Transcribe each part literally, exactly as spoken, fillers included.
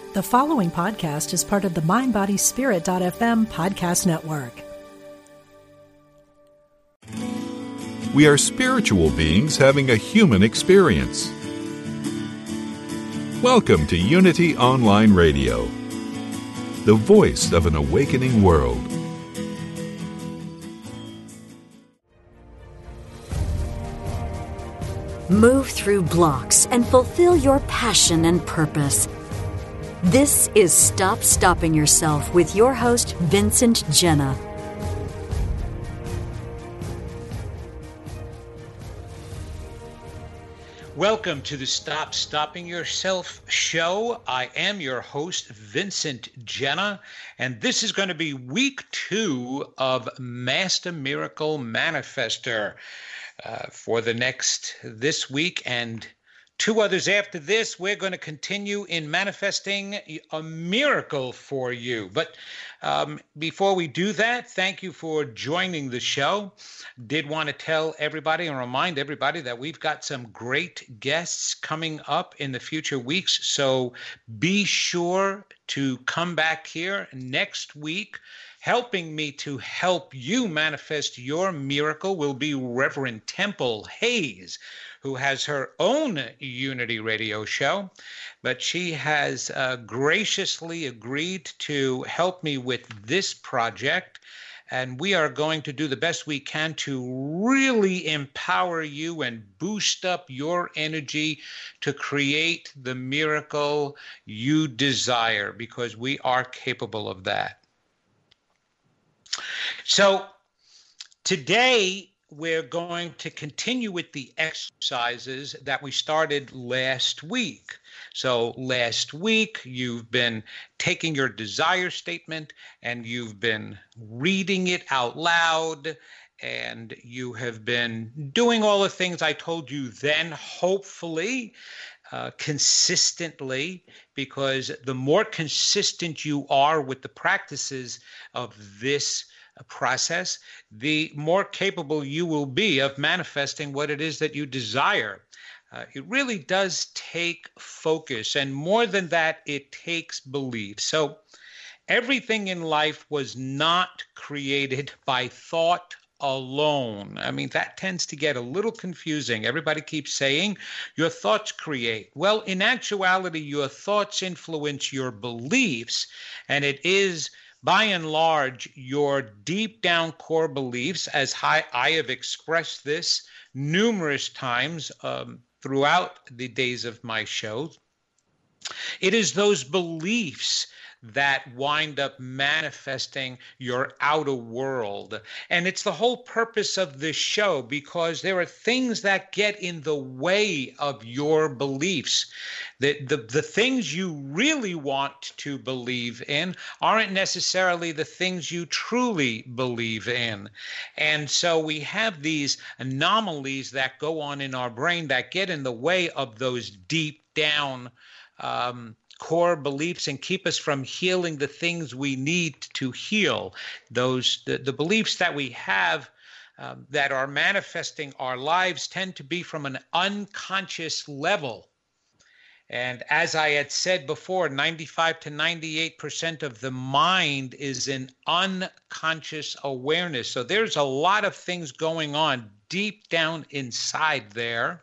The following podcast is part of the mind body spirit dot f m podcast network. We are spiritual beings having a human experience. Welcome to Unity Online Radio, the voice of an awakening world. Move through blocks and fulfill your passion and purpose. This is Stop Stopping Yourself with your host, Vincent Genna. Welcome to the Stop Stopping Yourself show. I am your host, Vincent Genna, and this is going to be week two of Master Miracle Manifester. Uh, for the next, this week and two others after this, we're going to continue in manifesting a miracle for you. But um, before we do that, thank you for joining the show. Did want to tell everybody and remind everybody that we've got some great guests coming up in the future weeks. So be sure to come back here next week. Helping me to help you manifest your miracle will be Reverend Temple Hayes, who has her own Unity radio show, but she has uh, graciously agreed to help me with this project, and we are going to do the best we can to really empower you and boost up your energy to create the miracle you desire, because we are capable of that. So today we're going to continue with the exercises that we started last week. So last week you've been taking your desire statement and you've been reading it out loud, and you have been doing all the things I told you then, hopefully uh, consistently, because the more consistent you are with the practices of this process, the more capable you will be of manifesting what it is that you desire. Uh, it really does take focus, and more than that, it takes belief. So everything in life was not created by thought alone. I mean, that tends to get a little confusing. Everybody keeps saying your thoughts create. Well, in actuality, your thoughts influence your beliefs, and it is by and large your deep down core beliefs, as I, I have expressed this numerous times um, throughout the days of my show. It is those beliefs that wind up manifesting your outer world. And it's the whole purpose of this show, because there are things that get in the way of your beliefs. The, the, the things you really want to believe in aren't necessarily the things you truly believe in. And so we have these anomalies that go on in our brain that get in the way of those deep down um, core beliefs and keep us from healing the things we need to heal. Those the, the beliefs that we have um, that are manifesting our lives tend to be from an unconscious level. And as I had said before, ninety-five to ninety-eight percent of the mind is in unconscious awareness. So there's a lot of things going on deep down inside there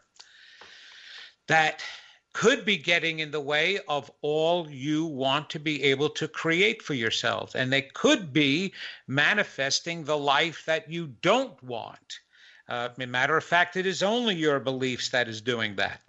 that could be getting in the way of all you want to be able to create for yourself. And they could be manifesting the life that you don't want. Uh, as a matter of fact, it is only your beliefs that is doing that.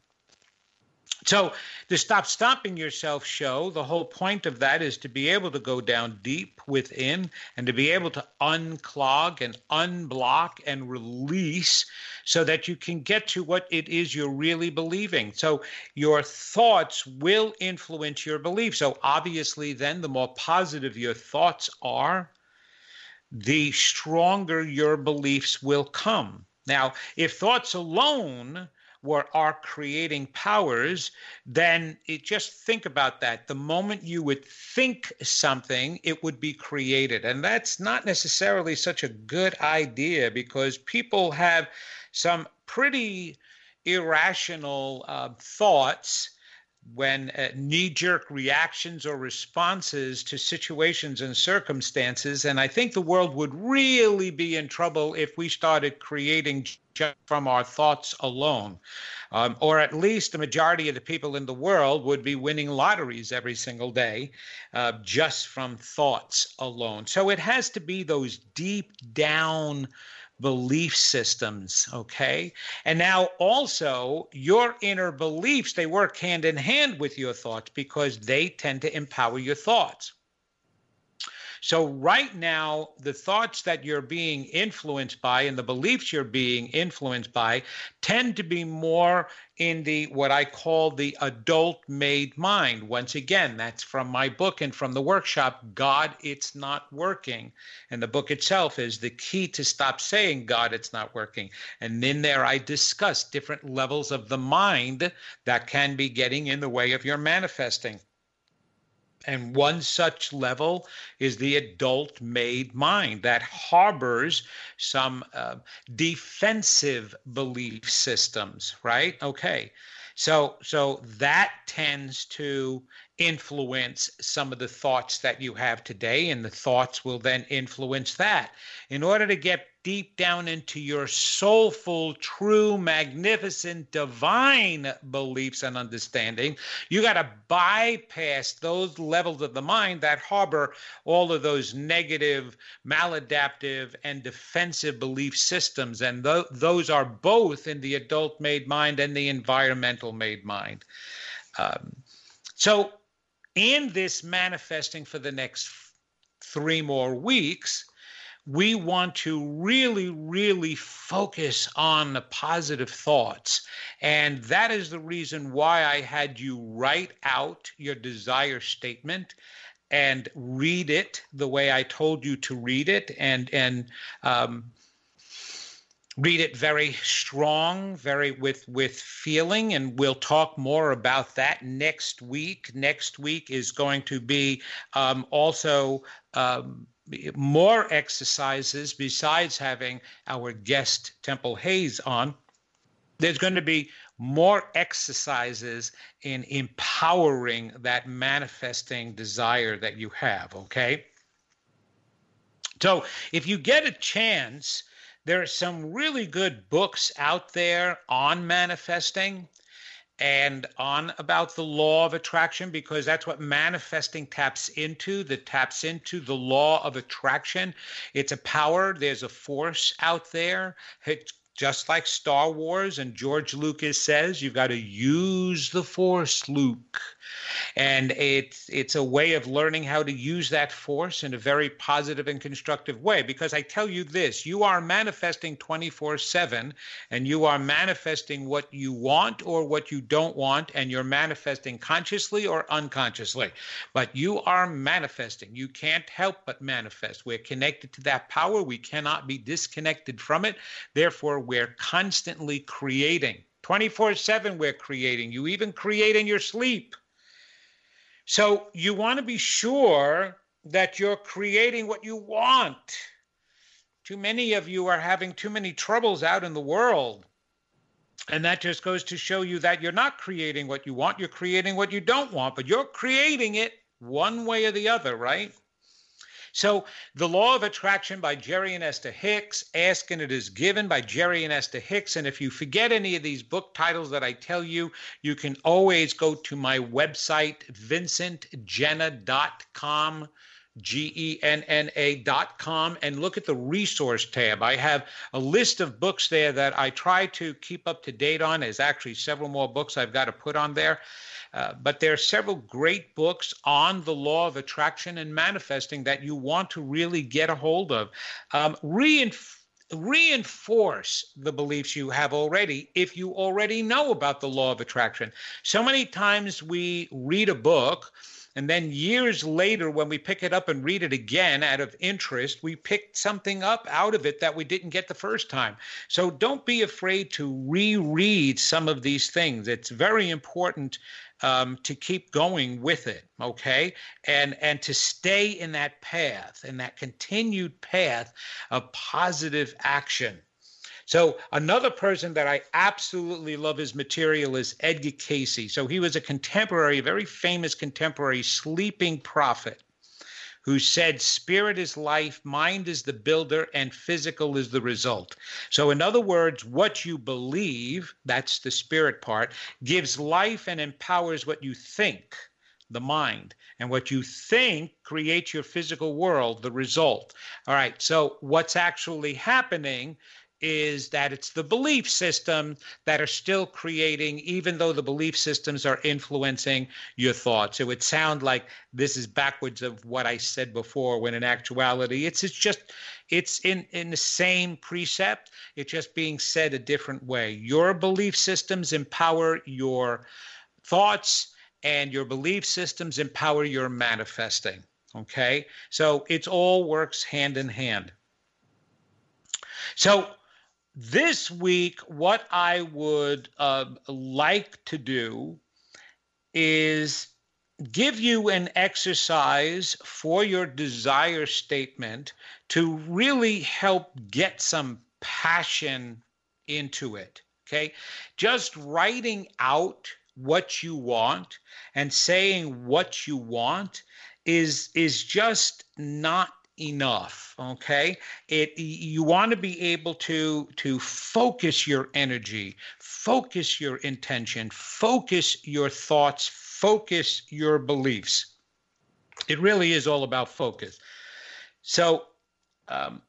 So the Stop Stopping Yourself show, the whole point of that is to be able to go down deep within and to be able to unclog and unblock and release so that you can get to what it is you're really believing. So your thoughts will influence your beliefs. So obviously then the more positive your thoughts are, the stronger your beliefs will come. Now, if thoughts alone were are creating powers, then it just think about that. The moment you would think something, it would be created. And that's not necessarily such a good idea, because people have some pretty irrational uh, thoughts when uh, knee-jerk reactions or responses to situations and circumstances. And I think the world would really be in trouble if we started creating just from our thoughts alone. Um, or at least the majority of the people in the world would be winning lotteries every single day uh, just from thoughts alone. So it has to be those deep down belief systems, okay? And now also your inner beliefs, they work hand in hand with your thoughts because they tend to empower your thoughts. So right now, the thoughts that you're being influenced by and the beliefs you're being influenced by tend to be more in the what I call the adult-made mind. Once again, that's from my book and from the workshop, God, It's Not Working. And the book itself is The Key to Stop Saying, God, It's Not Working. And in there, I discuss different levels of the mind that can be getting in the way of your manifesting. And one such level is the adult-made mind that harbors some uh, defensive belief systems, right? Okay, so so that tends to influence some of the thoughts that you have today, and the thoughts will then influence that. In order to get deep down into your soulful, true, magnificent, divine beliefs and understanding, you got to bypass those levels of the mind that harbor all of those negative, maladaptive, and defensive belief systems. And th- those are both in the adult-made mind and the environmental-made mind. Um, so in this manifesting for the next three more weeks, we want to really, really focus on the positive thoughts. And that is the reason why I had you write out your desire statement and read it the way I told you to read it, and, and um, read it very strong, very with, with feeling. And we'll talk more about that next week. Next week is going to be um, also um, more exercises besides having our guest Temple Hayes on. There's going to be more exercises in empowering that manifesting desire that you have, okay? So if you get a chance, there are some really good books out there on manifesting and on about the law of attraction, because that's what manifesting taps into. That taps into the law of attraction. It's a power. There's a force out there. It's just like Star Wars, and George Lucas says, you've got to use the force, Luke. And it's it's a way of learning how to use that force in a very positive and constructive way. Because I tell you this, you are manifesting twenty-four seven, and you are manifesting what you want or what you don't want, and you're manifesting consciously or unconsciously. But you are manifesting. You can't help but manifest. We're connected to that power. We cannot be disconnected from it. Therefore, we're constantly creating. twenty-four seven we're creating. You even create in your sleep. So you want to be sure that you're creating what you want. Too many of you are having too many troubles out in the world. And that just goes to show you that you're not creating what you want. You're creating what you don't want, but you're creating it one way or the other, right? So The Law of Attraction by Jerry and Esther Hicks, Ask and It Is Given by Jerry and Esther Hicks. And if you forget any of these book titles that I tell you, you can always go to my website, vincent genna dot com, G E N N A dot com, and look at the resource tab. I have a list of books there that I try to keep up to date on. There's actually several more books I've got to put on there. Uh, but there are several great books on the law of attraction and manifesting that you want to really get a hold of. Um, reinf- reinforce the beliefs you have already if you already know about the law of attraction. So many times we read a book, and then years later, when we pick it up and read it again out of interest, we picked something up out of it that we didn't get the first time. So don't be afraid to reread some of these things. It's very important um, to keep going with it, okay? And, and to stay in that path, in that continued path of positive action. So another person that I absolutely love his material is Edgar Cayce. So he was a contemporary, very famous contemporary sleeping prophet who said spirit is life, mind is the builder, and physical is the result. So in other words, what you believe, that's the spirit part, gives life and empowers what you think, the mind. And what you think creates your physical world, the result. All right, so what's actually happening is that it's the belief system that are still creating, even though the belief systems are influencing your thoughts. It would sound like this is backwards of what I said before, when in actuality, it's, it's just, it's in, in the same precept. It's just being said a different way. Your belief systems empower your thoughts, and your belief systems empower your manifesting. Okay? So it all works hand in hand. So this week, what I would uh, like to do is give you an exercise for your desire statement to really help get some passion into it, okay? Just writing out what you want and saying what you want is, is just not enough, okay? It, you want to be able to, to focus your energy, focus your intention, focus your thoughts, focus your beliefs. It really is all about focus. So um,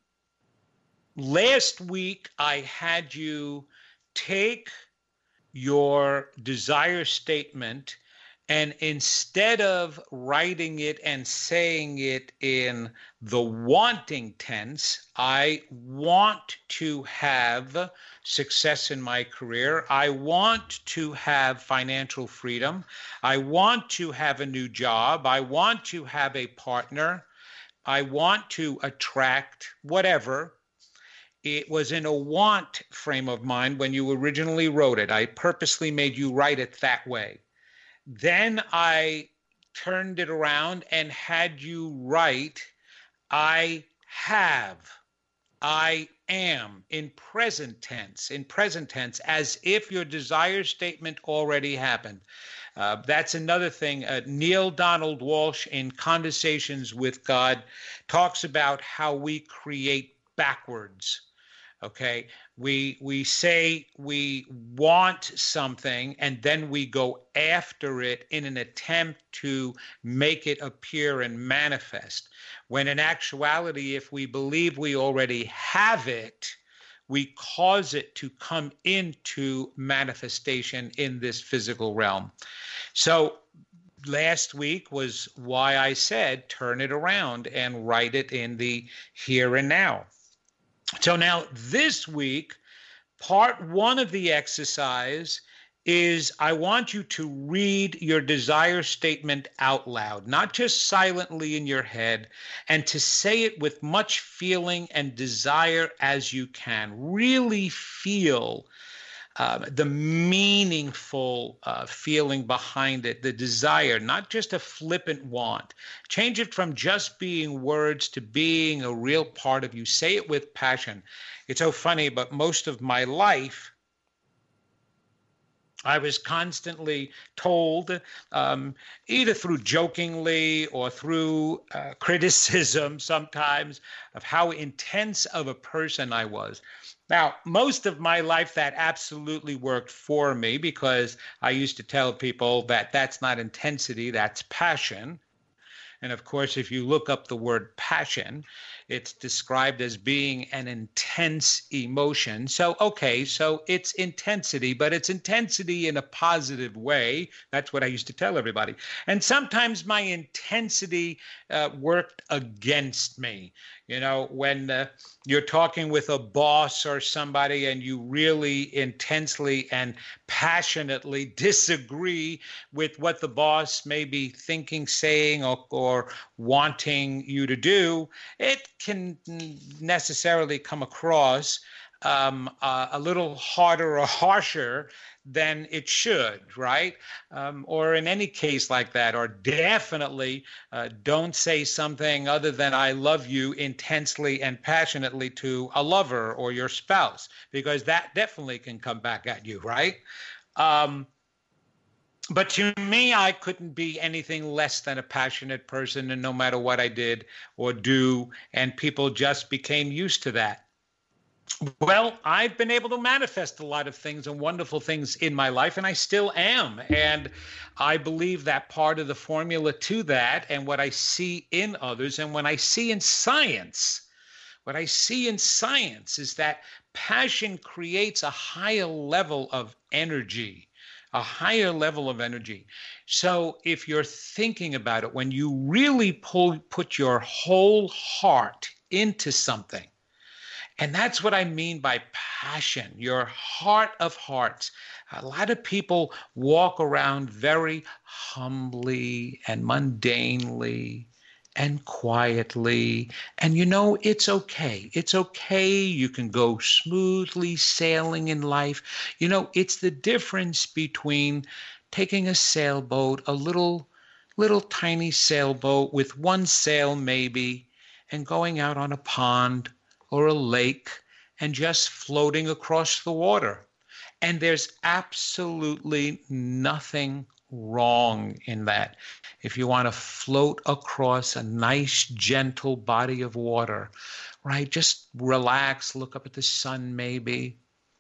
last week, I had you take your desire statement, and instead of writing it and saying it in the wanting tense, I want to have success in my career. I want to have financial freedom. I want to have a new job. I want to have a partner. I want to attract whatever. It was in a want frame of mind when you originally wrote it. I purposely made you write it that way. Then I turned it around and had you write, I have, I am, in present tense, in present tense, as if your desire statement already happened. Uh, that's another thing. Uh, Neil Donald Walsh in Conversations with God talks about how we create backwards. Okay, we we say we want something and then we go after it in an attempt to make it appear and manifest. When in actuality, if we believe we already have it, we cause it to come into manifestation in this physical realm. So last week was why I said turn it around and write it in the here and now. So now this week, part one of the exercise is I want you to read your desire statement out loud, not just silently in your head, and to say it with much feeling and desire as you can. Really feel Uh, the meaningful uh, feeling behind it, the desire, not just a flippant want. Change it from just being words to being a real part of you. Say it with passion. It's so funny, but most of my life, I was constantly told, um, either through jokingly or through uh, criticism sometimes, of how intense of a person I was. Now, most of my life, that absolutely worked for me, because I used to tell people that that's not intensity, that's passion. And of course, if you look up the word passion, it's described as being an intense emotion. So, okay, so it's intensity, but it's intensity in a positive way. That's what I used to tell everybody. And sometimes my intensity uh, worked against me. You know, when uh, you're talking with a boss or somebody and you really intensely and passionately disagree with what the boss may be thinking, saying, or, or wanting you to do, it can necessarily come across um, uh, a little harder or harsher than it should, right? Um, or in any case like that, or definitely uh, don't say something other than I love you intensely and passionately to a lover or your spouse, because that definitely can come back at you, right? Um, But to me, I couldn't be anything less than a passionate person, and no matter what I did or do, and people just became used to that. Well, I've been able to manifest a lot of things and wonderful things in my life, and I still am. And I believe that part of the formula to that, and what I see in others, and when I see in science, what I see in science is that passion creates a higher level of energy. A higher level of energy. So if you're thinking about it, when you really pull, put your whole heart into something, and that's what I mean by passion, your heart of hearts. A lot of people walk around very humbly and mundanely and quietly. And you know, it's okay. It's okay. You can go smoothly sailing in life. You know, it's the difference between taking a sailboat, a little, little tiny sailboat with one sail maybe, and going out on a pond or a lake and just floating across the water. And there's absolutely nothing wrong in that. If you want to float across a nice, gentle body of water, right? Just relax, look up at the sun maybe.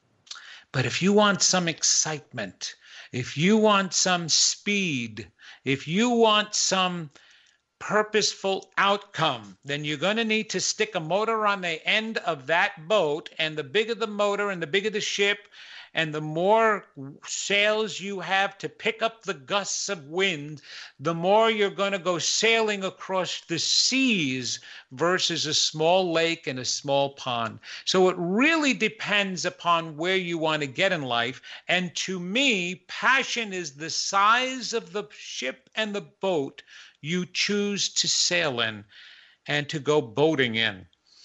But if you want some excitement, if you want some speed, if you want some purposeful outcome, then you're going to need to stick a motor on the end of that boat. And the bigger the motor and the bigger the ship, and the more sails you have to pick up the gusts of wind, the more you're going to go sailing across the seas versus a small lake and a small pond. So it really depends upon where you want to get in life. And to me, passion is the size of the ship and the boat you choose to sail in and to go boating in.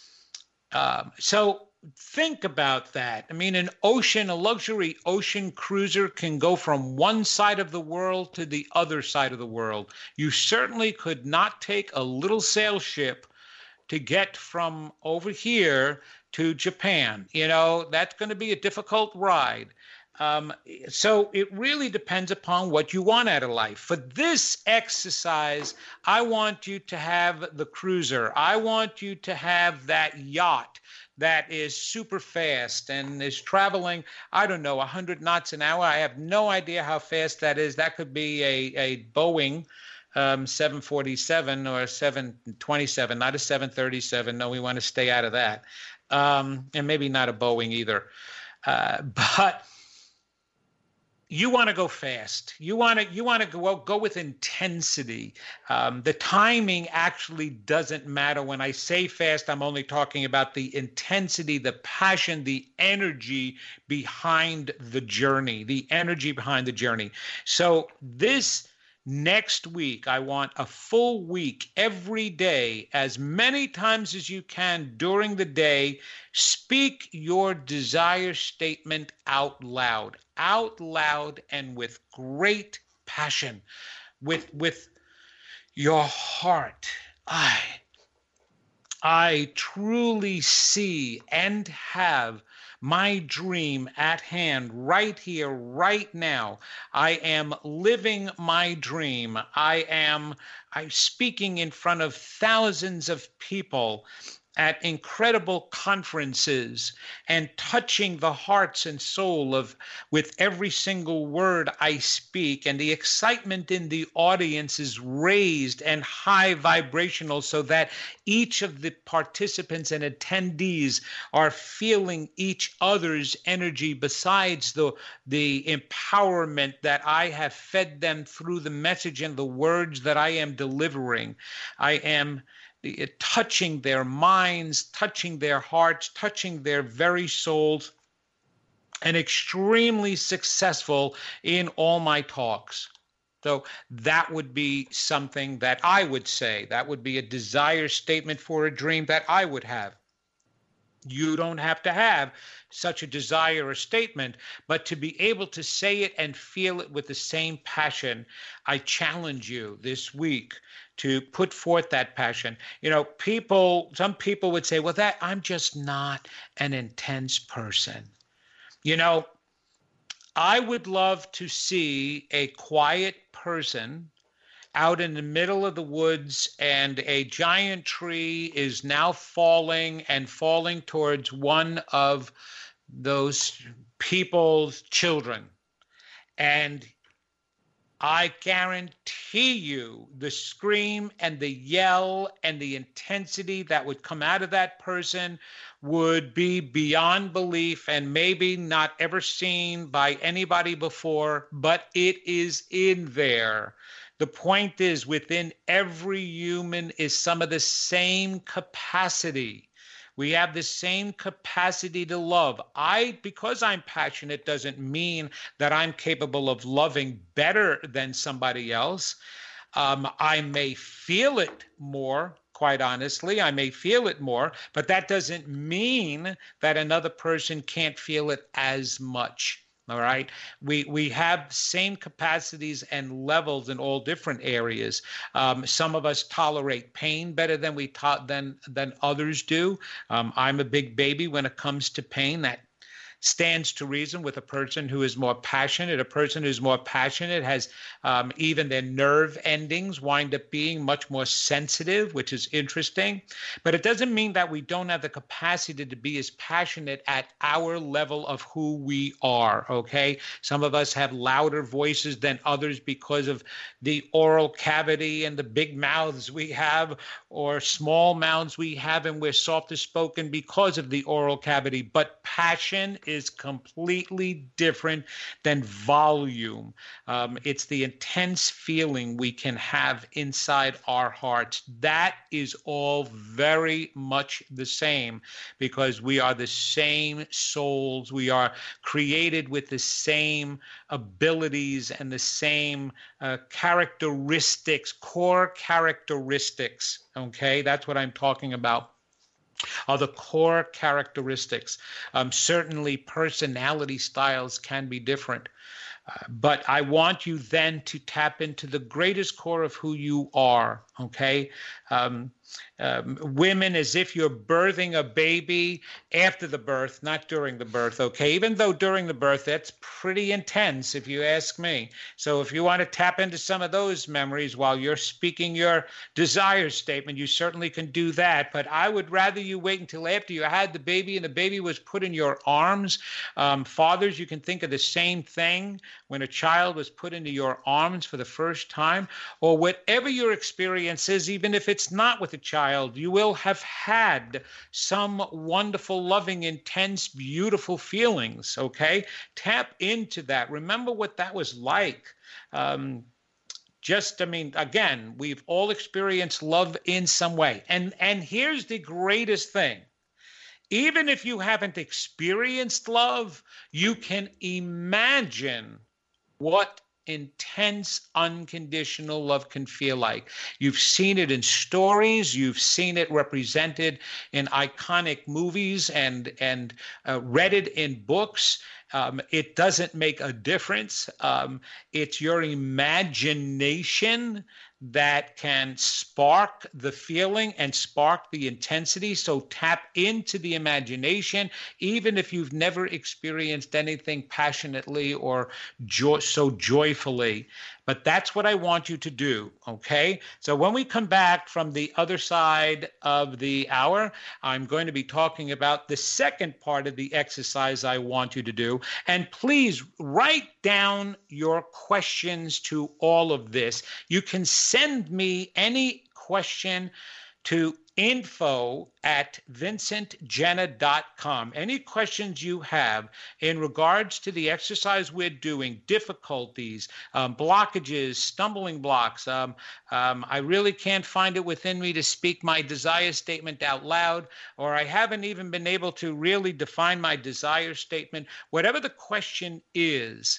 Um, so think about that. I mean, an ocean, a luxury ocean cruiser can go from one side of the world to the other side of the world. You certainly could not take a little sail ship to get from over here to Japan. You know, that's going to be a difficult ride. Um, so it really depends upon what you want out of life. For this exercise, I want you to have the cruiser. I want you to have that yacht that is super fast and is traveling, I don't know, one hundred knots an hour. I have no idea how fast that is. That could be a, a Boeing um, seven forty-seven or seven twenty-seven, not a seven thirty-seven. No, we want to stay out of that. Um, and maybe not a Boeing either. Uh, but you want to go fast. You want to you want to go go with intensity. Um, the timing actually doesn't matter. When I say fast, I'm only talking about the intensity, the passion, the energy behind the journey, the energy behind the journey. So this next week, I want a full week every day, as many times as you can during the day. Speak your desire statement out loud, out loud and with great passion, with, with your heart. I, I truly see and have my dream at hand right here, right now. I am living my dream. I am I'm speaking in front of thousands of people at incredible conferences and touching the hearts and soul of with every single word I speak, and the excitement in the audience is raised and high vibrational so that each of the participants and attendees are feeling each other's energy besides the the empowerment that I have fed them through the message and the words that I am delivering. I am touching their minds, touching their hearts, touching their very souls, and extremely successful in all my talks. So that would be something that I would say. That would be a desire statement for a dream that I would have. You don't have to have such a desire or statement, but to be able to say it and feel it with the same passion, I challenge you this week to put forth that passion. You know, people, some people would say, well, that I'm just not an intense person. You know, I would love to see a quiet person out in the middle of the woods and a giant tree is now falling and falling towards one of those people's children. And I guarantee you the scream and the yell and the intensity that would come out of that person would be beyond belief and maybe not ever seen by anybody before, but it is in there. The point is, within every human is some of the same capacity. We have the same capacity to love. I, because I'm passionate, doesn't mean that I'm capable of loving better than somebody else. Um, I may feel it more, quite honestly. I may feel it more, but that doesn't mean that another person can't feel it as much. All right. We we have same capacities and levels in all different areas. Um, some of us tolerate pain better than we taught than than others do. Um, I'm a big baby when it comes to pain. That stands to reason with a person who is more passionate. A person who's more passionate has um, even their nerve endings wind up being much more sensitive, which is interesting. But it doesn't mean that we don't have the capacity to be as passionate at our level of who we are, okay? Some of us have louder voices than others because of the oral cavity and the big mouths we have, or small mouths we have, and we're softer spoken because of the oral cavity. But passion is is completely different than volume. Um, it's the intense feeling we can have inside our hearts. That is all very much the same, because we are the same souls. We are created with the same abilities and the same uh, characteristics, core characteristics. Okay, that's what I'm talking about. Are the core characteristics. Um, certainly personality styles can be different, uh, but I want you then to tap into the greatest core of who you are, okay? Um, um, women, as if you're birthing a baby after the birth, not during the birth, okay? Even though during the birth, that's pretty intense if you ask me. So if you want to tap into some of those memories while you're speaking your desire statement, you certainly can do that. But I would rather you wait until after you had the baby and the baby was put in your arms. Um, fathers, you can think of the same thing when a child was put into your arms for the first time, or whatever your experience is, even if it's not with a child, you will have had some wonderful, loving, intense, beautiful feelings, okay? Tap into that. Remember what that was like. Um, just, I mean, again, we've all experienced love in some way. And, and here's the greatest thing. Even if you haven't experienced love, you can imagine what intense, unconditional love can feel like. You've seen it in stories. You've seen it represented in iconic movies and, and uh, read it in books. Um, it doesn't make a difference. Um, it's your imagination that can spark the feeling and spark the intensity. So tap into the imagination, even if you've never experienced anything passionately or joy, so joyfully. But that's what I want you to do, okay? So when we come back from the other side of the hour, I'm going to be talking about the second part of the exercise I want you to do. And please write down your questions to all of this. You can send me any question to info at vincent genna dot com. Any questions you have in regards to the exercise we're doing, difficulties, um, blockages, stumbling blocks. Um, um, I really can't find it within me to speak my desire statement out loud, or I haven't even been able to really define my desire statement. Whatever the question is,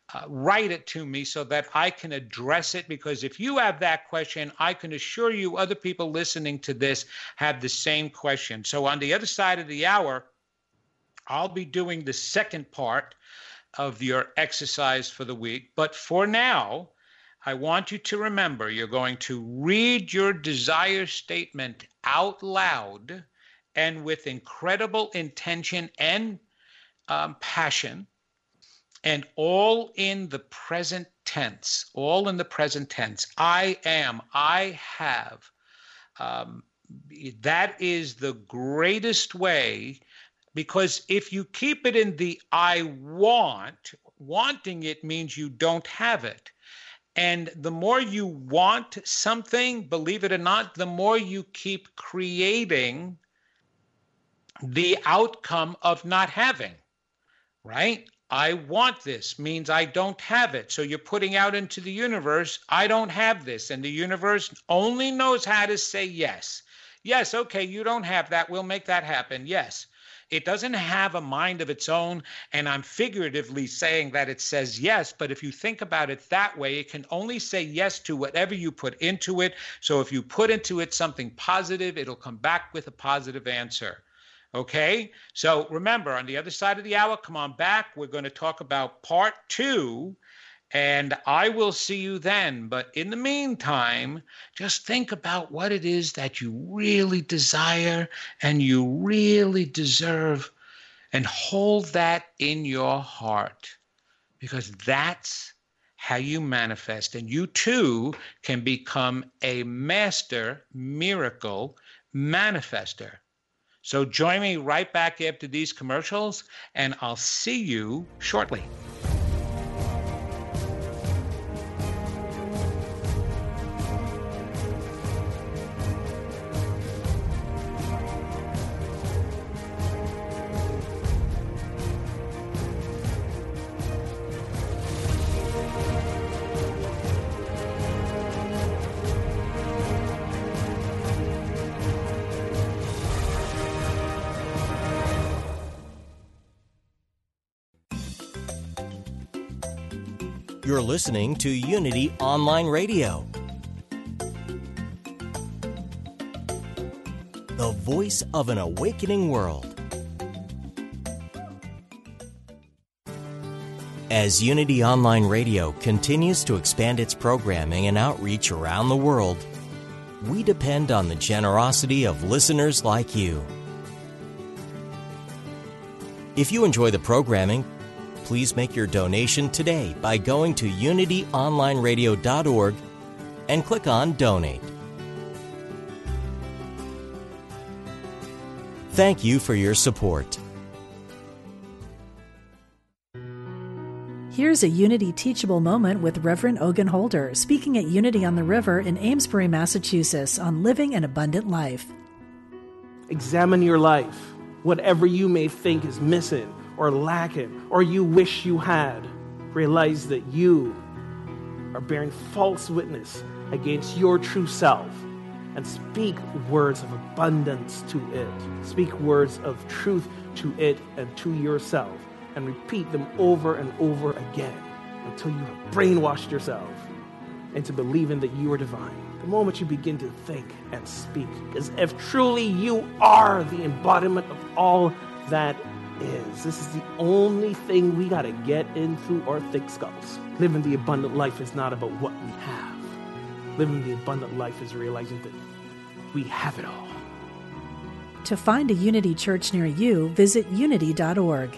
uh, write it to me so that I can address it. Because if you have that question, I can assure you other people listening to this have the same question. So on the other side of the hour, I'll be doing the second part of your exercise for the week. But for now, I want you to remember you're going to read your desire statement out loud and with incredible intention and um, passion, and all in the present tense, all in the present tense. I am, I have. Um, that is the greatest way, because if you keep it in the I want, wanting it means you don't have it. And the more you want something, believe it or not, the more you keep creating the outcome of not having, right? I want this means I don't have it. So you're putting out into the universe, I don't have this. And the universe only knows how to say yes. Yes, okay, you don't have that. We'll make that happen. Yes. It doesn't have a mind of its own, and I'm figuratively saying that it says yes, but if you think about it that way, it can only say yes to whatever you put into it. So if you put into it something positive, it'll come back with a positive answer. Okay? So remember, on the other side of the hour, come on back. We're going to talk about part two, and I will see you then. But in the meantime, just think about what it is that you really desire and you really deserve, and hold that in your heart, because that's how you manifest. And you too can become a master miracle manifester. So join me right back after these commercials, and I'll see you shortly. You're listening to Unity Online Radio, the voice of an awakening world. As Unity Online Radio continues to expand its programming and outreach around the world, we depend on the generosity of listeners like you. If you enjoy the programming, please make your donation today by going to unity online radio dot org and click on Donate. Thank you for your support. Here's a Unity teachable moment with Reverend Ogun Holder speaking at Unity on the River in Amesbury, Massachusetts on living an abundant life. Examine your life. Whatever you may think is missing or lacking, or you wish you had, realize that you are bearing false witness against your true self, and speak words of abundance to it. Speak words of truth to it and to yourself, and repeat them over and over again until you have brainwashed yourself into believing that you are divine. The moment you begin to think and speak as if truly you are the embodiment of all that is. This is the only thing we got to get in through our thick skulls. Living the abundant life is not about what we have. Living the abundant life is realizing that we have it all. To find a Unity church near you, visit unity dot org.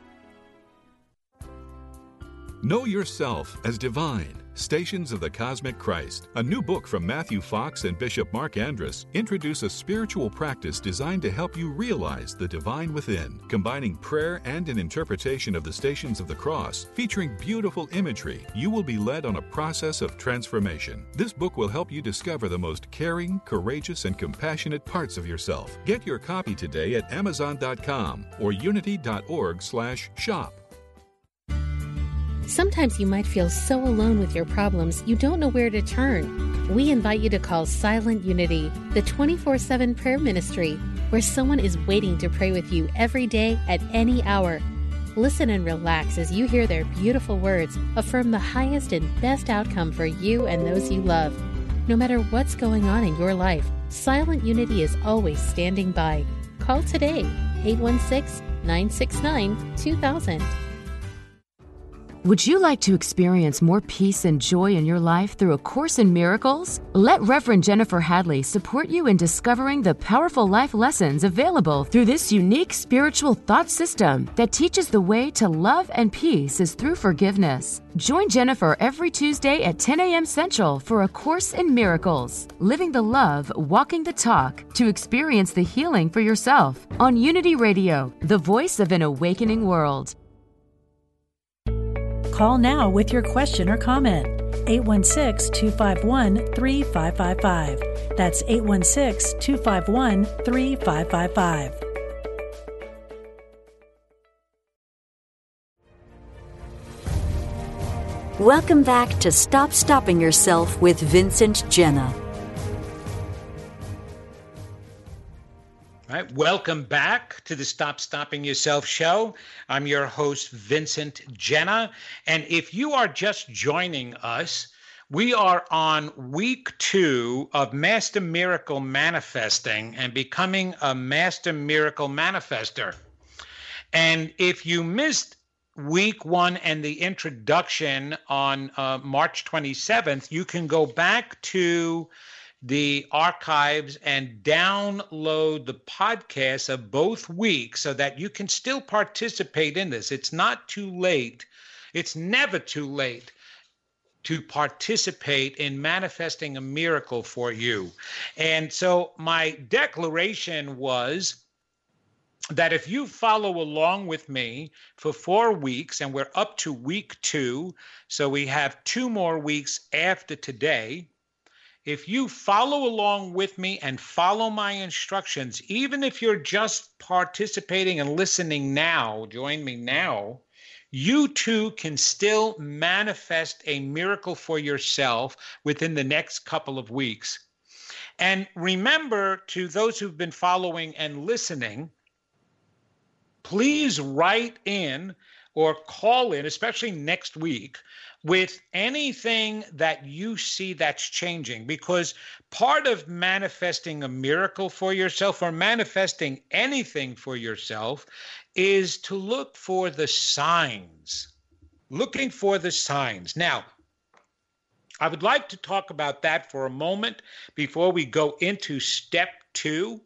Know Yourself as Divine, Stations of the Cosmic Christ. A new book from Matthew Fox and Bishop Mark Andrus introduce a spiritual practice designed to help you realize the divine within, combining prayer and an interpretation of the Stations of the Cross. Featuring beautiful imagery, you will be led on a process of transformation. This book will help you discover the most caring, courageous, and compassionate parts of yourself. Get your copy today at amazon dot com or unity dot org slash shop. Sometimes you might feel so alone with your problems you don't know where to turn. We invite you to call Silent Unity, the twenty-four seven prayer ministry, where someone is waiting to pray with you every day at any hour. Listen and relax as you hear their beautiful words affirm the highest and best outcome for you and those you love. No matter what's going on in your life, Silent Unity is always standing by. Call today, eight one six, nine six nine, two thousand. Would you like to experience more peace and joy in your life through A Course in Miracles? Let Reverend Jennifer Hadley support you in discovering the powerful life lessons available through this unique spiritual thought system that teaches the way to love and peace is through forgiveness. Join Jennifer every Tuesday at ten a.m. Central for A Course in Miracles, Living the Love, Walking the Talk, to experience the healing for yourself on Unity Radio, the voice of an awakening world. Call now with your question or comment. eight one six, two five one, three five five five. That's eight one six, two five one, three five five five. Welcome back to Stop Stopping Yourself with Vincent Genna. All right, welcome back to the Stop Stopping Yourself show. I'm your host, Vincent Genna. And if you are just joining us, we are on week two of Master Miracle Manifesting and becoming a Master Miracle Manifester. And if you missed week one and the introduction on uh, March twenty-seventh, you can go back to the archives and download the podcast of both weeks so that you can still participate in this. It's not too late. It's never too late to participate in manifesting a miracle for you. And so my declaration was that if you follow along with me for four weeks, and we're up to week two, so we have two more weeks after today. If you follow along with me and follow my instructions, even if you're just participating and listening now, join me now, you too can still manifest a miracle for yourself within the next couple of weeks. And remember, to those who've been following and listening, please write in or call in, especially next week, with anything that you see that's changing, because part of manifesting a miracle for yourself or manifesting anything for yourself is to look for the signs, looking for the signs. Now, I would like to talk about that for a moment before we go into step two.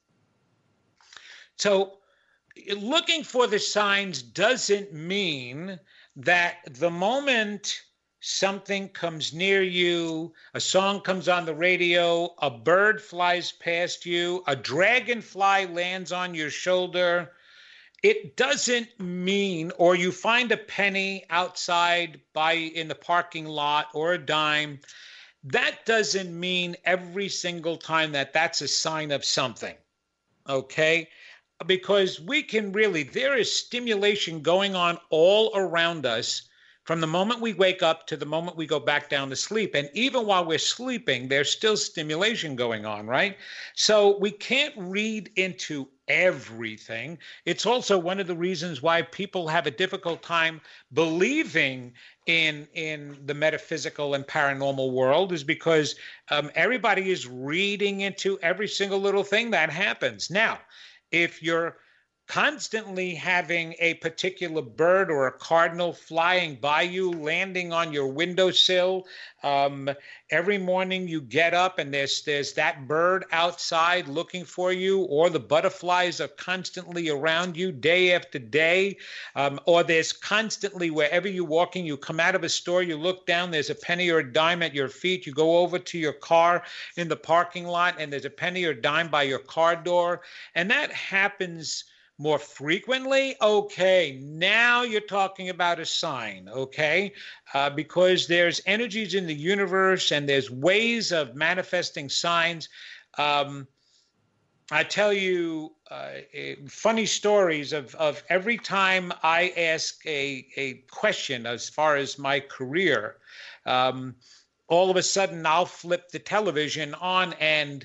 So, looking for the signs doesn't mean that the moment something comes near you, a song comes on the radio, a bird flies past you, a dragonfly lands on your shoulder, it doesn't mean, or you find a penny outside by in the parking lot or a dime, that doesn't mean every single time that that's a sign of something, okay? Because we can really, there is stimulation going on all around us from the moment we wake up to the moment we go back down to sleep. And even while we're sleeping, there's still stimulation going on, right? So we can't read into everything. It's also one of the reasons why people have a difficult time believing in in the metaphysical and paranormal world, is because um, everybody is reading into every single little thing that happens. Now, if you're constantly having a particular bird or a cardinal flying by you, landing on your windowsill, um, every morning you get up and there's there's that bird outside looking for you, or the butterflies are constantly around you day after day, um, or there's constantly, wherever you're walking, you come out of a store, you look down, there's a penny or a dime at your feet, you go over to your car in the parking lot and there's a penny or dime by your car door, and that happens more frequently, okay, now you're talking about a sign, okay? Uh, because there's energies in the universe and there's ways of manifesting signs. Um, I tell you uh, funny stories of, of every time I ask a, a question as far as my career, um, all of a sudden I'll flip the television on and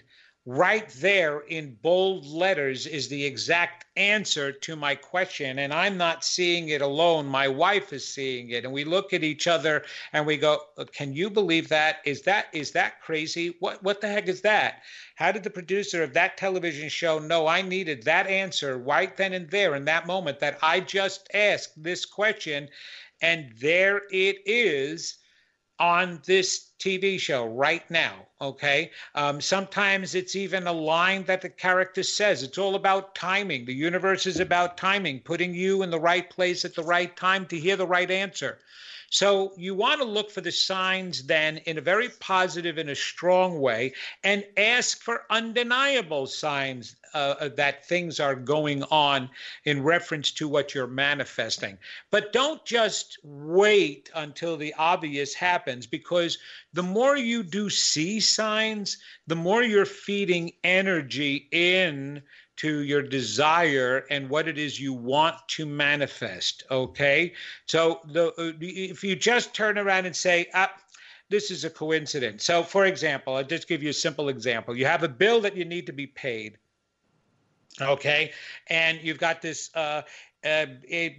right there in bold letters is the exact answer to my question. And I'm not seeing it alone. My wife is seeing it. And we look at each other and we go, can you believe that? Is that is that crazy? What what the heck is that? How did the producer of that television show know I needed that answer right then and there in that moment that I just asked this question? And there it is on this T V show right now, okay? Um, sometimes it's even a line that the character says. It's all about timing. The universe is about timing, putting you in the right place at the right time to hear the right answer. So you want to look for the signs then in a very positive and a strong way and ask for undeniable signs uh, that things are going on in reference to what you're manifesting. But don't just wait until the obvious happens, because the more you do see signs, the more you're feeding energy in to your desire and what it is you want to manifest, okay? So the, if you just turn around and say, ah, this is a coincidence. So for example, I'll just give you a simple example. You have a bill that you need to be paid, okay? And you've got this, uh, uh, a,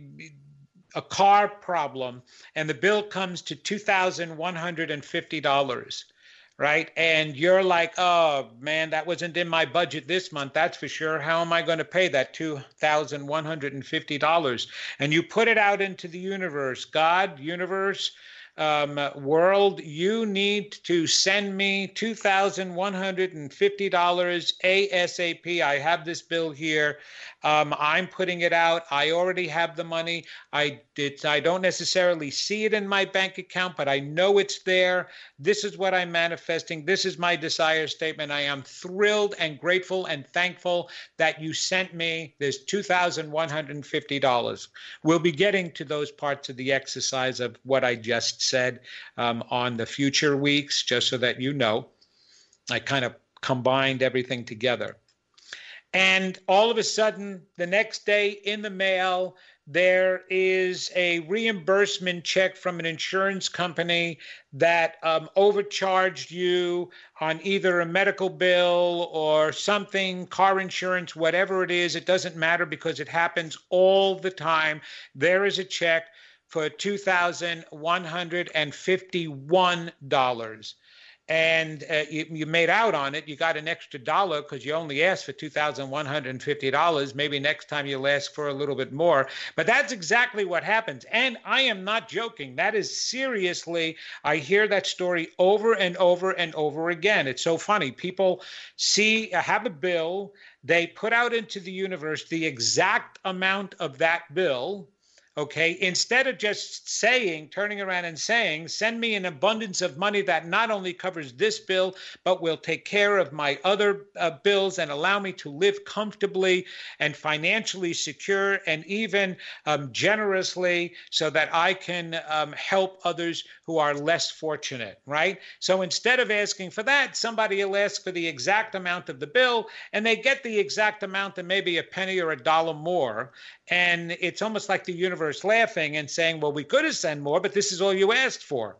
a car problem, and the bill comes to two thousand one hundred fifty dollars. Right? And you're like, oh, man, that wasn't in my budget this month. That's for sure. How am I going to pay that two thousand one hundred fifty dollars? And you put it out into the universe. God, universe, um, world, you need to send me two thousand one hundred fifty dollars ASAP. I have this bill here. Um, I'm putting it out. I already have the money. I did. I don't necessarily see it in my bank account, but I know it's there. This is what I'm manifesting. This is my desire statement. I am thrilled and grateful and thankful that you sent me this two thousand one hundred fifty dollars. We'll be getting to those parts of the exercise of what I just said um, on the future weeks, just so that you know. I kind of combined everything together. And all of a sudden, the next day in the mail, there is a reimbursement check from an insurance company that um, overcharged you on either a medical bill or something, car insurance, whatever it is. It doesn't matter because it happens all the time. There is a check for two thousand one hundred fifty-one dollars. And uh, you, you made out on it. You got an extra dollar because you only asked for two thousand one hundred fifty dollars. Maybe next time you'll ask for a little bit more. But that's exactly what happens. And I am not joking. That is seriously, I hear that story over and over and over again. It's so funny. People see, have a bill. They put out into the universe the exact amount of that bill. Okay, instead of just saying, turning around and saying, send me an abundance of money that not only covers this bill, but will take care of my other uh, bills and allow me to live comfortably and financially secure and even um, generously so that I can um, help others who are less fortunate, right? So instead of asking for that, somebody will ask for the exact amount of the bill, and they get the exact amount and maybe a penny or a dollar more. And it's almost like the universe laughing and saying, well, we could have sent more, but this is all you asked for.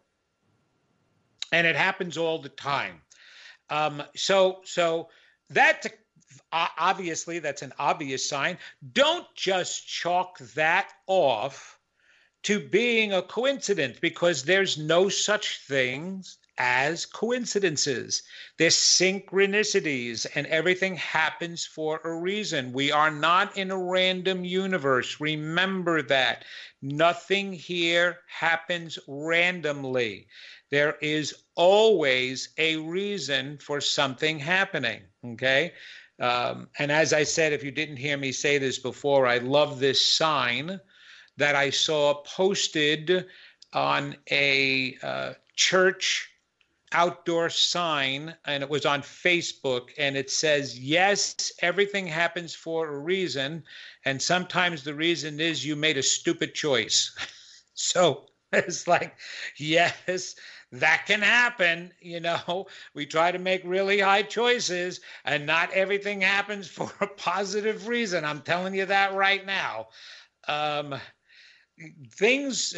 And it happens all the time. Um, so, so that uh, obviously, that's an obvious sign. Don't just chalk that off to being a coincidence, because there's no such things as coincidences. There's synchronicities, and everything happens for a reason. We are not in a random universe. Remember that. Nothing here happens randomly. There is always a reason for something happening, okay? Um, and as I said, if you didn't hear me say this before, I love this sign that I saw posted on a uh, church outdoor sign, and it was on Facebook, and it says, yes, everything happens for a reason, and sometimes the reason is you made a stupid choice. So it's like, yes, that can happen. You know, we try to make really high choices, and not everything happens for a positive reason. I'm telling you that right now. Um, things,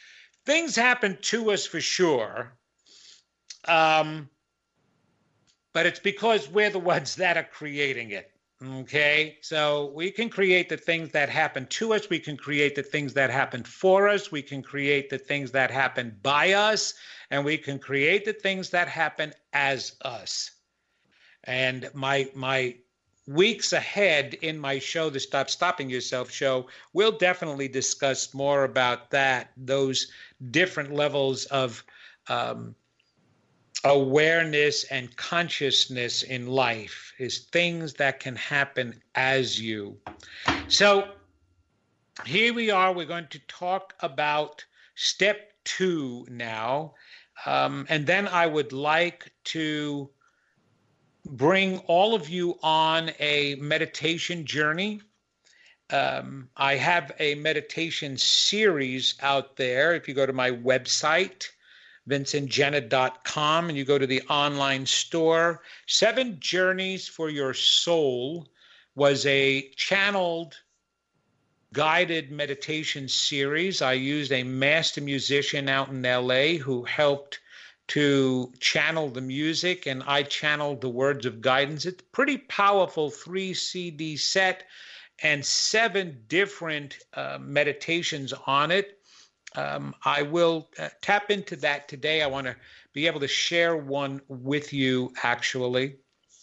things happen to us for sure. Um, but it's because we're the ones that are creating it. Okay, so we can create the things that happen to us. We can create the things that happen for us. We can create the things that happen by us, and we can create the things that happen as us. And my my weeks ahead in my show, the Stop Stopping Yourself show, we'll definitely discuss more about that, those different levels of um, awareness and consciousness in life, is things that can happen as you. So here we are. We're going to talk about step two now. Um, and then I would like to bring all of you on a meditation journey. Um, I have a meditation series out there. If you go to my website, vincent genna dot com, and you go to the online store, Seven Journeys for Your Soul was a channeled guided meditation series. I used a master musician out in L A who helped to channel the music, and I channeled the words of guidance. It's a pretty powerful three C D set and seven different uh, meditations on it. Um, I will uh, tap into that today. I want to be able to share one with you, actually.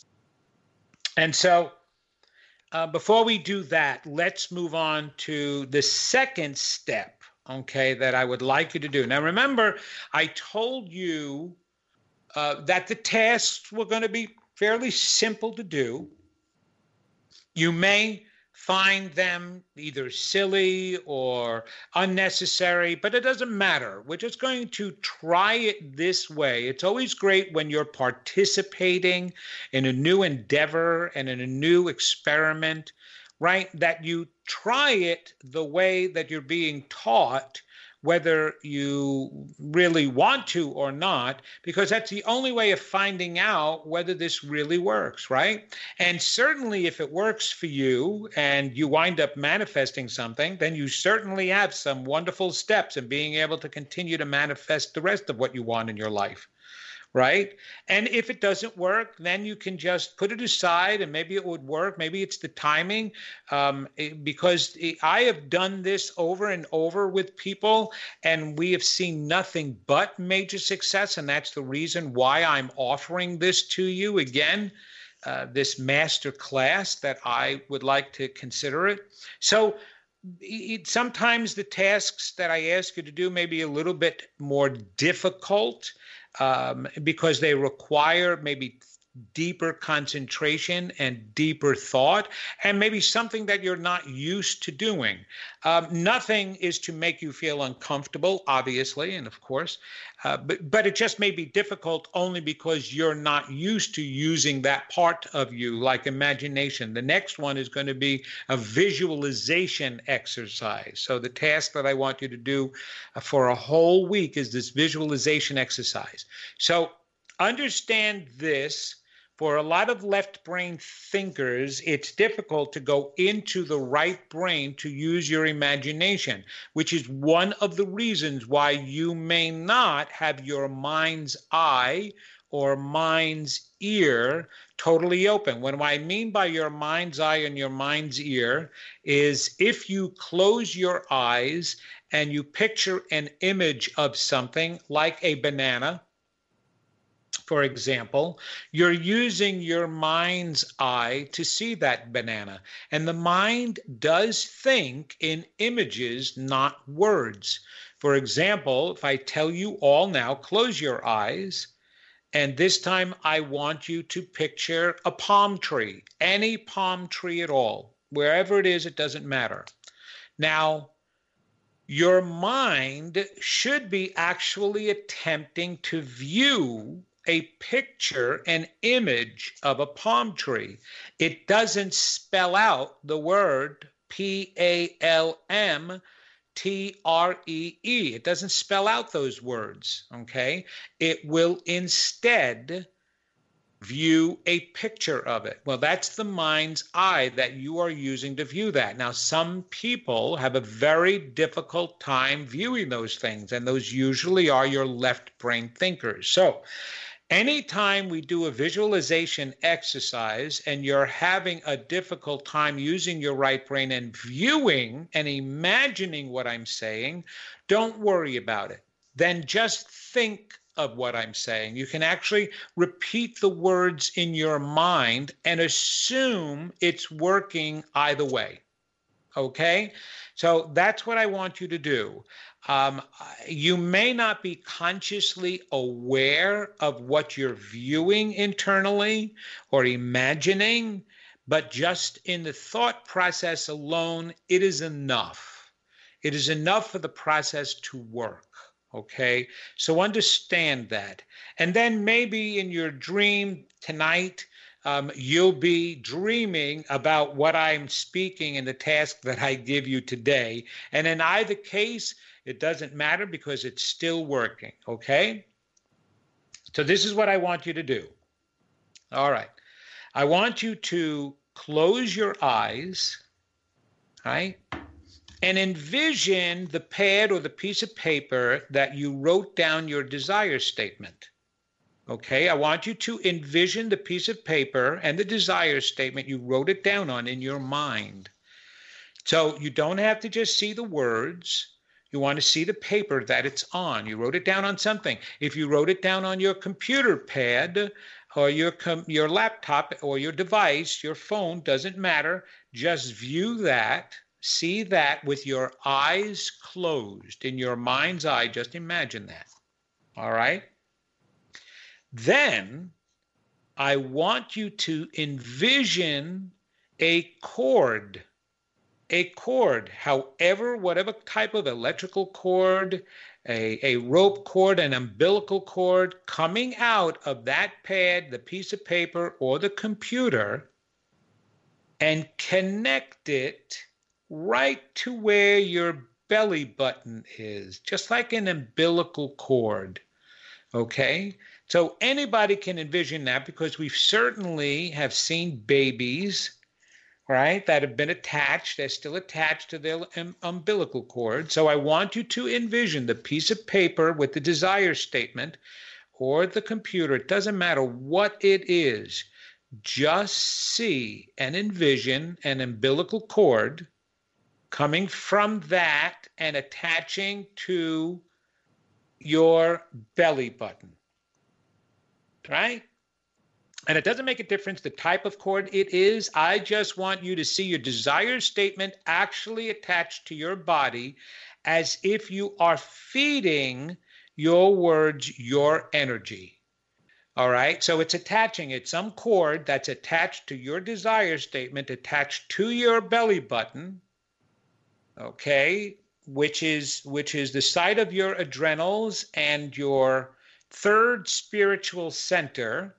And so uh, before we do that, let's move on to the second step, okay, that I would like you to do. Now, remember, I told you uh, that the tasks were going to be fairly simple to do. You may find them either silly or unnecessary, but it doesn't matter. We're just going to try it this way. It's always great when you're participating in a new endeavor and in a new experiment, right? That you try it the way that you're being taught, whether you really want to or not, because that's the only way of finding out whether this really works, right? And certainly if it works for you and you wind up manifesting something, then you certainly have some wonderful steps in being able to continue to manifest the rest of what you want in your life, right? And if it doesn't work, then you can just put it aside and maybe it would work. Maybe it's the timing, um, it, because it, I have done this over and over with people and we have seen nothing but major success. And that's the reason why I'm offering this to you again, uh, this master class that I would like to consider it. So it, sometimes the tasks that I ask you to do may be a little bit more difficult, Um, because they require maybe deeper concentration and deeper thought, and maybe something that you're not used to doing. Um, nothing is to make you feel uncomfortable, obviously, and of course, uh, but, but it just may be difficult only because you're not used to using that part of you, like imagination. The next one is going to be a visualization exercise. So the task that I want you to do for a whole week is this visualization exercise. So understand this. For a lot of left brain thinkers, it's difficult to go into the right brain to use your imagination, which is one of the reasons why you may not have your mind's eye or mind's ear totally open. What I mean by your mind's eye and your mind's ear is if you close your eyes and you picture an image of something like a banana, for example, you're using your mind's eye to see that banana. And the mind does think in images, not words. For example, if I tell you all now, close your eyes, and this time I want you to picture a palm tree, any palm tree at all, wherever it is, it doesn't matter. Now, your mind should be actually attempting to view a picture, an image of a palm tree. It doesn't spell out the word P A L M T R E E. It doesn't spell out those words, okay? It will instead view a picture of it. Well, that's the mind's eye that you are using to view that. Now, some people have a very difficult time viewing those things, and those usually are your left brain thinkers. So Anytime we do a visualization exercise and you're having a difficult time using your right brain and viewing and imagining what I'm saying, don't worry about it. Then just think of what I'm saying. You can actually repeat the words in your mind and assume it's working either way. Okay? So that's what I want you to do. Um, you may not be consciously aware of what you're viewing internally or imagining, but just in the thought process alone, it is enough. It is enough for the process to work. Okay, so understand that. And then maybe in your dream tonight, um, you'll be dreaming about what I'm speaking in the task that I give you today. And in either case, it doesn't matter because it's still working. Okay, so this is what I want you to do. All right, I want you to close your eyes, right? And envision the pad or the piece of paper that you wrote down your desire statement. Okay, I want you to envision the piece of paper and the desire statement you wrote it down on in your mind. So you don't have to just see the words. You want to see the paper that it's on. You wrote it down on something. If you wrote it down on your computer pad or your com- your laptop or your device, your phone, doesn't matter. Just view that. See that with your eyes closed, in your mind's eye. Just imagine that. All right? Then I want you to envision a cord, a cord, however, whatever type of electrical cord, a, a rope cord, an umbilical cord coming out of that pad, the piece of paper, or the computer, and connect it right to where your belly button is, just like an umbilical cord, okay? So anybody can envision that because we certainly have seen babies, right, that have been attached. They're still attached to their um, umbilical cord. So I want you to envision the piece of paper with the desire statement or the computer. It doesn't matter what it is. Just see and envision an umbilical cord coming from that and attaching to your belly button, right? And it doesn't make a difference the type of cord it is. I just want you to see your desire statement actually attached to your body as if you are feeding your words your energy. All right, so it's attaching, it's some cord that's attached to your desire statement, attached to your belly button, okay, which is which is the site of your adrenals and your third spiritual center.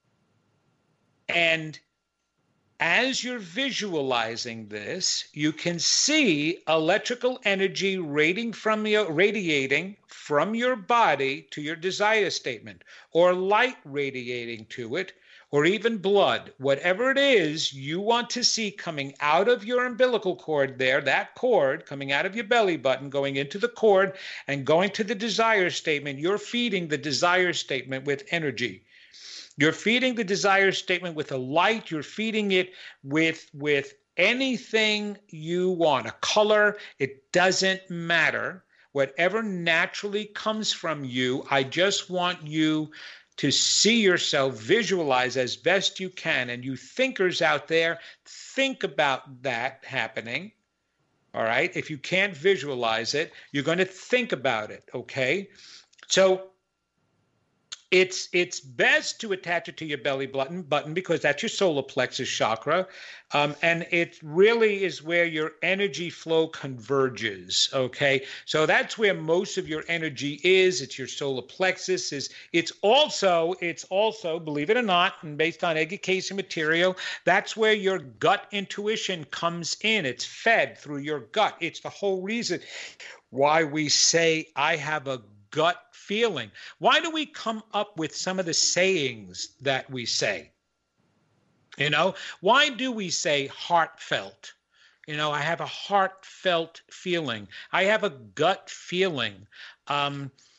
And as you're visualizing this, you can see electrical energy radiating from your, radiating from your body to your desire statement, or light radiating to it, or even blood. Whatever it is you want to see coming out of your umbilical cord there, that cord coming out of your belly button, going into the cord and going to the desire statement, you're feeding the desire statement with energy. You're feeding the desire statement with a light. You're feeding it with, with anything you want, a color. It doesn't matter. Whatever naturally comes from you, I just want you to see yourself, visualize as best you can. And you thinkers out there, think about that happening. All right. If you can't visualize it, you're going to think about it. Okay. So It's it's best to attach it to your belly button button because that's your solar plexus chakra, um, and it really is where your energy flow converges. Okay, so that's where most of your energy is. It's your solar plexus. Is it's also it's also believe it or not, and based on education material, that's where your gut intuition comes in. It's fed through your gut. It's the whole reason why we say I have a gut feeling. Why do we come up with some of the sayings that we say? You know, why do we say heartfelt? You know, I have a heartfelt feeling. I have a gut feeling. Um,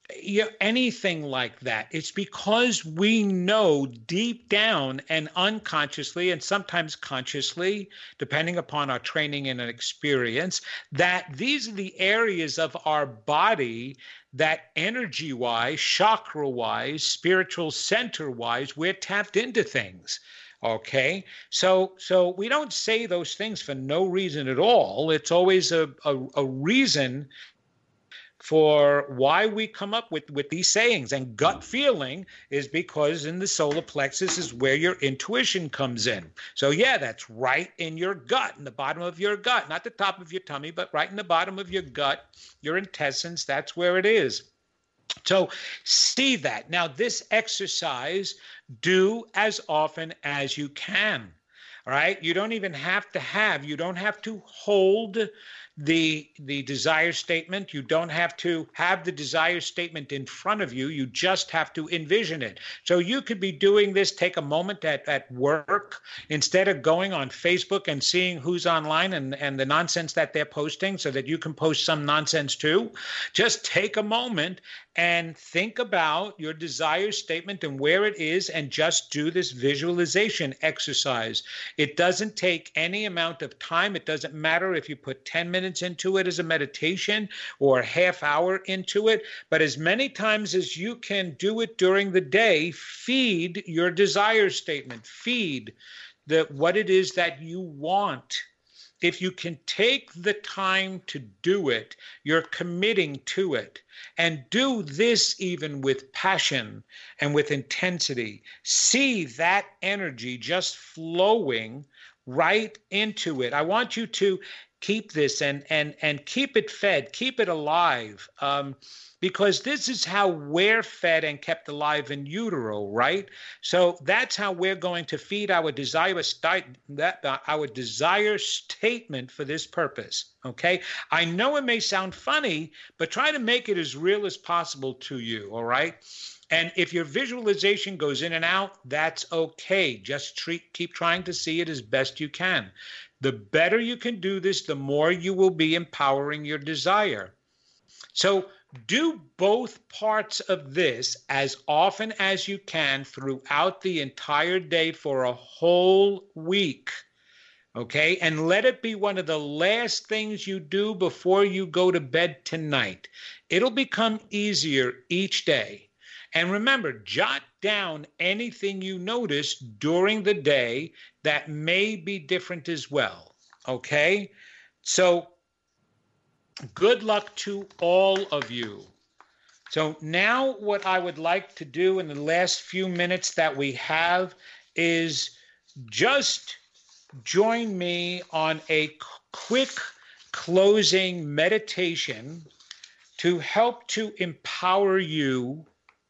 you know, anything like that. It's because we know deep down and unconsciously and sometimes consciously, depending upon our training and experience, that these are the areas of our body that energy-wise, chakra-wise, spiritual center-wise, we're tapped into things. Okay, so so we don't say those things for no reason at all. It's always a, a, a reason for why we come up with, with these sayings. And gut feeling is because in the solar plexus is where your intuition comes in. So yeah, that's right in your gut, in the bottom of your gut, not the top of your tummy, but right in the bottom of your gut, your intestines, that's where it is. So see that. Now this exercise, do as often as you can. All right. You don't even have to have, you don't have to hold the the desire statement. You don't have to have the desire statement in front of you. You just have to envision it. So you could be doing this, take a moment at, at work, instead of going on Facebook and seeing who's online and, and the nonsense that they're posting so that you can post some nonsense too. Just take a moment and think about your desire statement and where it is, and just do this visualization exercise. It doesn't take any amount of time. It doesn't matter if you put ten minutes into it as a meditation or a half hour into it, but as many times as you can do it during the day, feed your desire statement, feed the what it is that you want. If you can take the time to do it, you're committing to it. And do this even with passion and with intensity. See that energy just flowing right into it. I want you to keep this and and and keep it fed, keep it alive, um, because this is how we're fed and kept alive in utero, right? So that's how we're going to feed our desire st- that uh, our desire statement for this purpose. Okay, I know it may sound funny, but try to make it as real as possible to you. All right. And if your visualization goes in and out, that's okay. Just treat, keep trying to see it as best you can. The better you can do this, the more you will be empowering your desire. So do both parts of this as often as you can throughout the entire day for a whole week. Okay, and let it be one of the last things you do before you go to bed tonight. It'll become easier each day. And remember, jot down anything you notice during the day that may be different as well. Okay, so good luck to all of you. So now what I would like to do in the last few minutes that we have is just join me on a quick closing meditation to help to empower you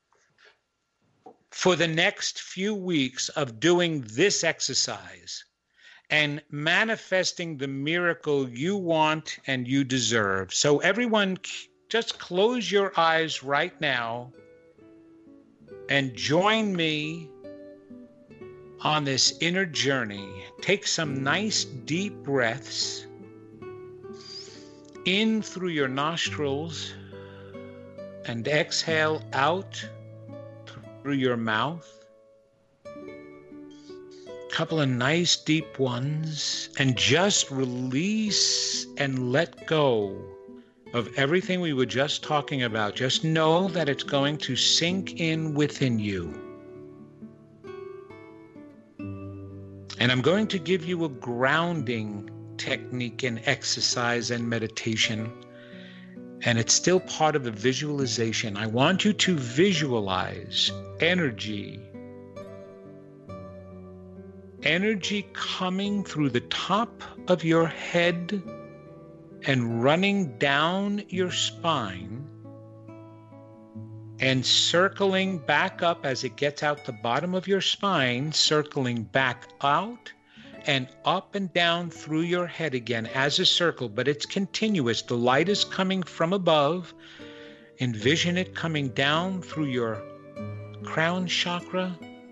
for the next few weeks of doing this exercise and manifesting the miracle you want and you deserve. So everyone, just close your eyes right now and join me on this inner journey. Take some nice deep breaths in through your nostrils and exhale out through your mouth. Couple of nice deep ones, and just release and let go of everything we were just talking about. Just know that it's going to sink in within you. And I'm going to give you a grounding technique and exercise and meditation. And it's still part of the visualization. I want you to visualize energy. Energy coming through the top of your head and running down your spine and circling back up as it gets out the bottom of your spine, circling back out and up and down through your head again as a circle, but it's continuous. The light is coming from above. Envision it coming down through your crown chakra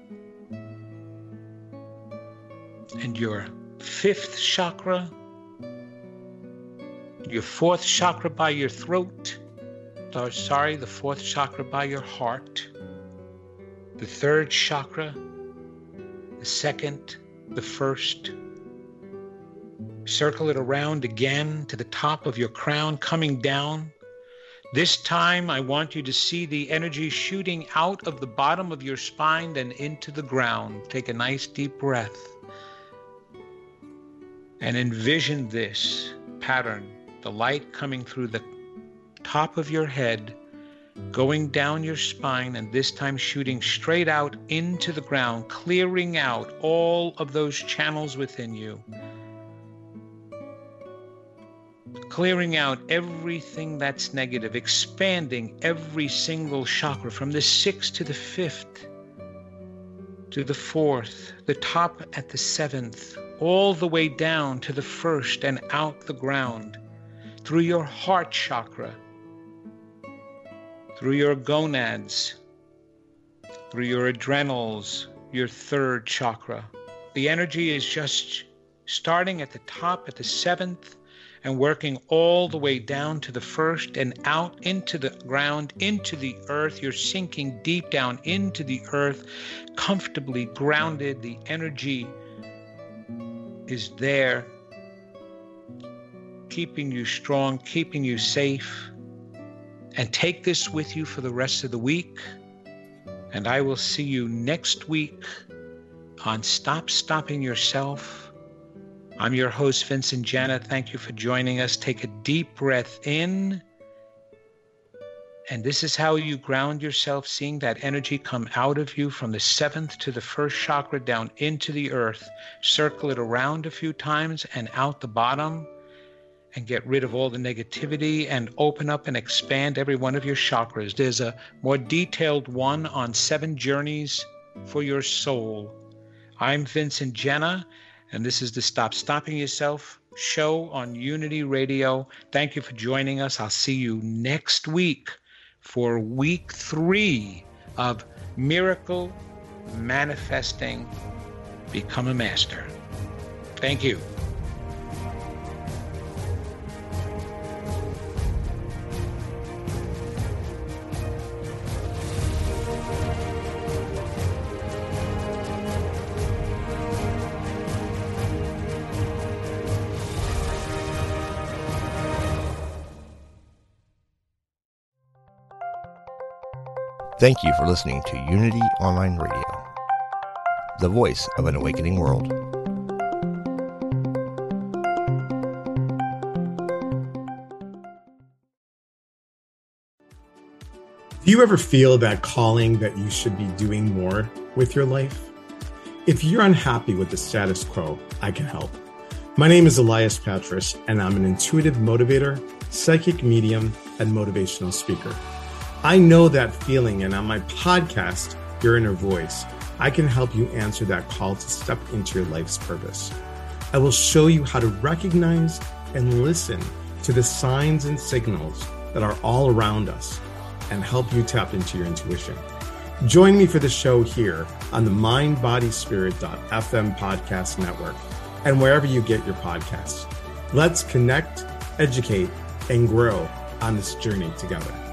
and your fifth chakra, your fourth chakra by your throat, or sorry, the fourth chakra by your heart, the third chakra, the second, the first. Circle it around again to the top of your crown, coming down. This time, I want you to see the energy shooting out of the bottom of your spine and into the ground. Take a nice deep breath and envision this pattern, the light coming through the top of your head, going down your spine, and this time shooting straight out into the ground, clearing out all of those channels within you. Clearing out everything that's negative, expanding every single chakra from the sixth to the fifth, to the fourth, the top at the seventh, all the way down to the first and out the ground, through your heart chakra, through your gonads, through your adrenals, your third chakra. The energy is just starting at the top, at the seventh, and working all the way down to the first and out into the ground, into the earth. You're sinking deep down into the earth, comfortably grounded. The energy is there, keeping you strong, keeping you safe. And take this with you for the rest of the week. And I will see you next week on Stop Stopping Yourself. I'm your host, Vincent Janna. Thank you for joining us. Take a deep breath in. And this is how you ground yourself, seeing that energy come out of you from the seventh to the first chakra down into the earth. Circle it around a few times and out the bottom, and get rid of all the negativity and open up and expand every one of your chakras. There's a more detailed one on seven journeys for your soul. I'm Vincent Janna, and this is the Stop Stopping Yourself show on Unity Radio. Thank you for joining us. I'll see you next week for week three of Miracle Manifesting Become a Master. Thank you. Thank you for listening to Unity Online Radio, the voice of an awakening world. Do you ever feel that calling that you should be doing more with your life? If you're unhappy with the status quo, I can help. My name is Elias Patras, and I'm an intuitive motivator, psychic medium, and motivational speaker. I know that feeling, and on my podcast, Your Inner Voice, I can help you answer that call to step into your life's purpose. I will show you how to recognize and listen to the signs and signals that are all around us and help you tap into your intuition. Join me for the show here on the mind body spirit dot f m podcast network and wherever you get your podcasts. Let's connect, educate, and grow on this journey together.